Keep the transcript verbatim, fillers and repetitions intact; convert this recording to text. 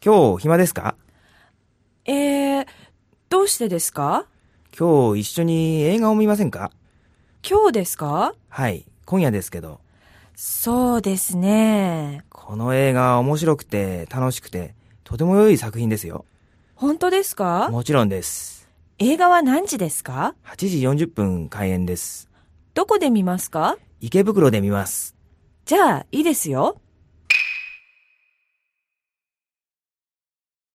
今日暇ですか？ えー、どうしてですか？ 今日一緒に映画を見ませんか？ 今日ですか？ はい、今夜ですけど。 そうですね。 この映画面白くて楽しくてとても良い作品ですよ。 本当ですか？ もちろんです。 映画は何時ですか？ はちじよんじゅっぷん開演です。 どこで見ますか？ 池袋で見ます。 じゃあ、いいですよ。